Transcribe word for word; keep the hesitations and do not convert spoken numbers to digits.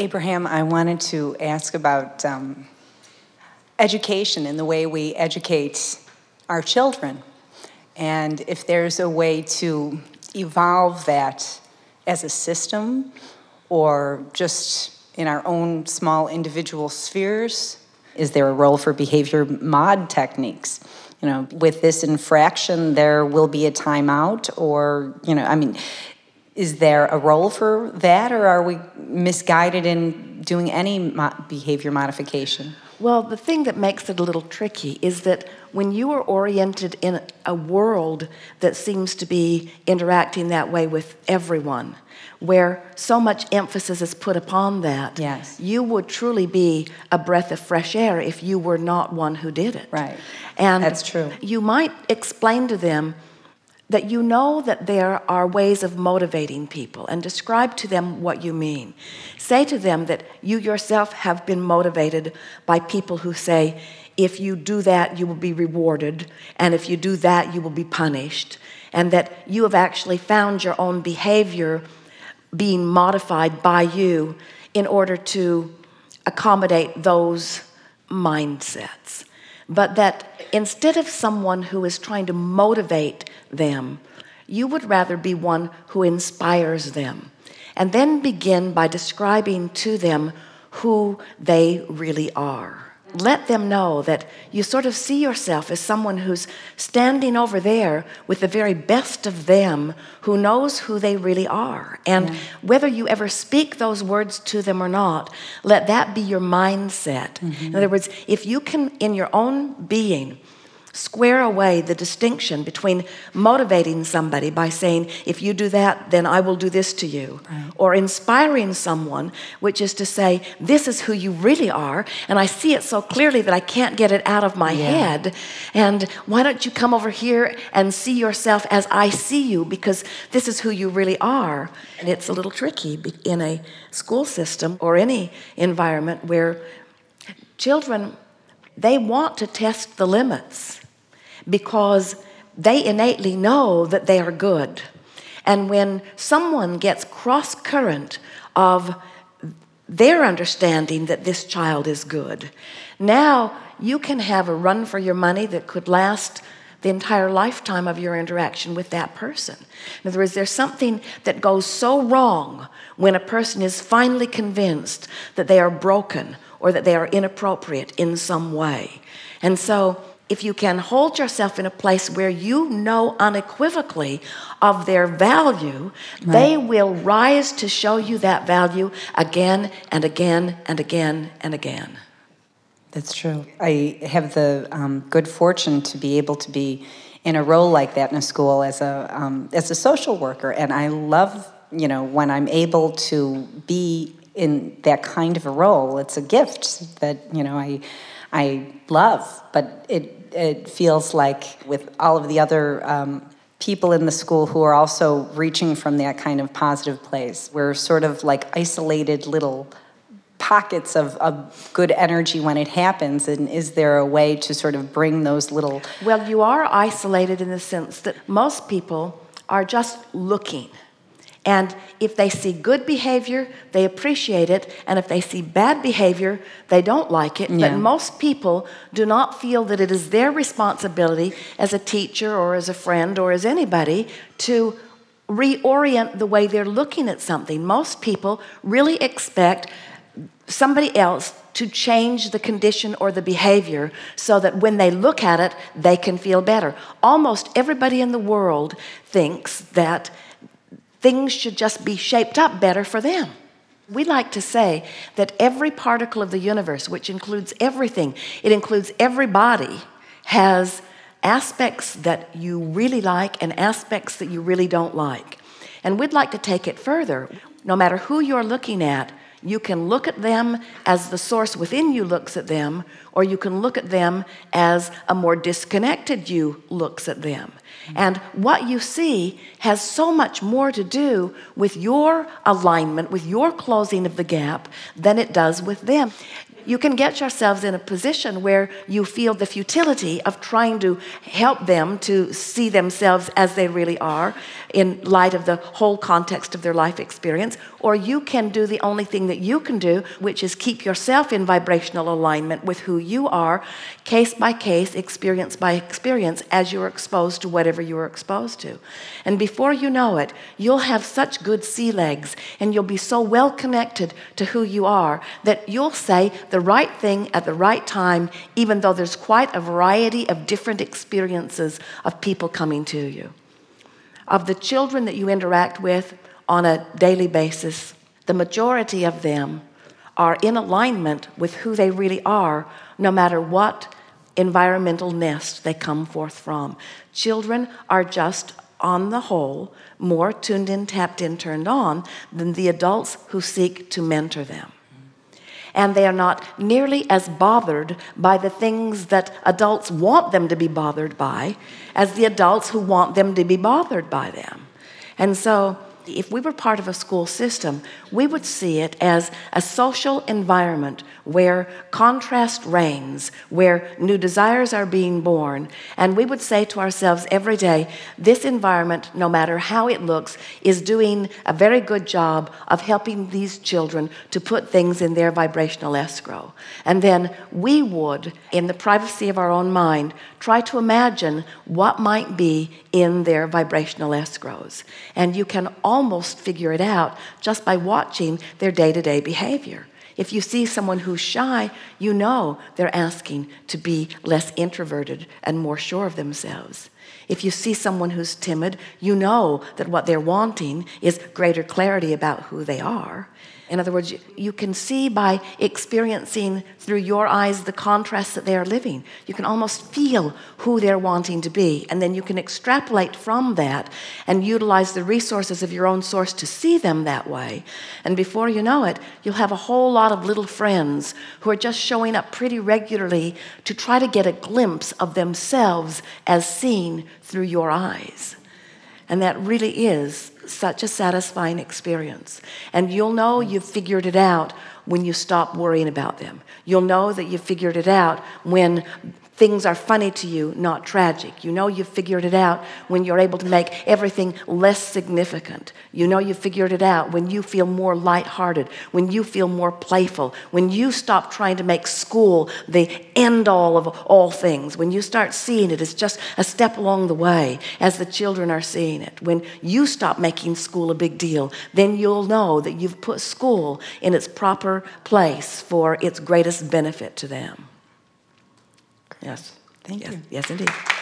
Abraham, I wanted to ask about um, education and the way we educate our children, and if there's a way to evolve that as a system or just in our own small individual spheres. Is there a role for behavior mod techniques? You know, with this infraction, there will be a timeout, or, you know, I mean, is there a role for that, or are we misguided in doing any mo- behavior modification? Well, the thing that makes it a little tricky is that when you are oriented in a world that seems to be interacting that way with everyone, where so much emphasis is put upon that, yes, you would truly be a breath of fresh air if you were not one who did it. Right. And that's true. You might explain to them that you know that there are ways of motivating people, and describe to them what you mean. Say to them that you yourself have been motivated by people who say, if you do that, you will be rewarded, and if you do that, you will be punished, and that you have actually found your own behavior being modified by you in order to accommodate those mindsets. But that instead of someone who is trying to motivate them, you would rather be one who inspires them. And then begin by describing to them who they really are. Let them know that you sort of see yourself as someone who's standing over there with the very best of them, who knows who they really are. And yeah. whether you ever speak those words to them or not, let that be your mindset. Mm-hmm. In other words, if you can, in your own being, square away the distinction between motivating somebody by saying, if you do that, then I will do this to you. Right. Or inspiring someone, which is to say, this is who you really are, and I see it so clearly that I can't get it out of my yeah. head. And why don't you come over here and see yourself as I see you, because this is who you really are. And it's a little tricky in a school system or any environment where children, they want to test the limits because they innately know that they are good. And when someone gets cross-current of their understanding that this child is good, now you can have a run for your money that could last the entire lifetime of your interaction with that person. In other words, there's something that goes so wrong when a person is finally convinced that they are broken or that they are inappropriate in some way. And so if you can hold yourself in a place where you know unequivocally of their value, right. they will rise to show you that value again and again and again and again. That's true. I have the um, good fortune to be able to be in a role like that in a school as a um, as a social worker, and I love, you know, when I'm able to be in that kind of a role. It's a gift that, you know, I I love, but it it feels like with all of the other um, people in the school who are also reaching from that kind of positive place, we're sort of like isolated little pockets of, of good energy when it happens. And is there a way to sort of bring those little... Well, you are isolated in the sense that most people are just looking. And if they see good behavior, they appreciate it. And if they see bad behavior, they don't like it. Yeah. But most people do not feel that it is their responsibility as a teacher or as a friend or as anybody to reorient the way they're looking at something. Most people really expect somebody else to change the condition or the behavior so that when they look at it, they can feel better. Almost everybody in the world thinks that things should just be shaped up better for them. We like to say that every particle of the universe, which includes everything, it includes everybody, has aspects that you really like and aspects that you really don't like. And we'd like to take it further. No matter who you're looking at, you can look at them as the source within you looks at them, or you can look at them as a more disconnected you looks at them. And what you see has so much more to do with your alignment, with your closing of the gap, than it does with them. You can get yourselves in a position where you feel the futility of trying to help them to see themselves as they really are. in light of the whole context of their life experience, or you can do the only thing that you can do, which is keep yourself in vibrational alignment with who you are, case by case, experience by experience, as you're exposed to whatever you are exposed to. And before you know it, you'll have such good sea legs, and you'll be so well connected to who you are that you'll say the right thing at the right time, even though there's quite a variety of different experiences of people coming to you. Of the children that you interact with on a daily basis, the majority of them are in alignment with who they really are, no matter what environmental nest they come forth from. Children are just, on the whole, more tuned in, tapped in, turned on than the adults who seek to mentor them. And they are not nearly as bothered by the things that adults want them to be bothered by as the adults who want them to be bothered by them. And so, if we were part of a school system, we would see it as a social environment where contrast reigns, where new desires are being born, and we would say to ourselves every day, this environment, no matter how it looks, is doing a very good job of helping these children to put things in their vibrational escrow. And then we would, in the privacy of our own mind, try to imagine what might be in their vibrational escrows. And you can almost figure it out just by watching their day-to-day behavior. If you see someone who's shy, you know they're asking to be less introverted and more sure of themselves. If you see someone who's timid, you know that what they're wanting is greater clarity about who they are. In other words, you can see by experiencing through your eyes the contrast that they are living. You can almost feel who they're wanting to be, and then you can extrapolate from that and utilize the resources of your own source to see them that way. And before you know it, you'll have a whole lot of little friends who are just showing up pretty regularly to try to get a glimpse of themselves as seen through your eyes. And that really is such a satisfying experience. And you'll know you've figured it out when you stop worrying about them. You'll know that you've figured it out when things are funny to you, not tragic. You know you've figured it out when you're able to make everything less significant. You know you've figured it out when you feel more lighthearted, when you feel more playful, when you stop trying to make school the end-all of all things, when you start seeing it as just a step along the way as the children are seeing it. When you stop making school a big deal, then you'll know that you've put school in its proper place for its greatest benefit to them. Yes. Thank yes. you. Yes, indeed.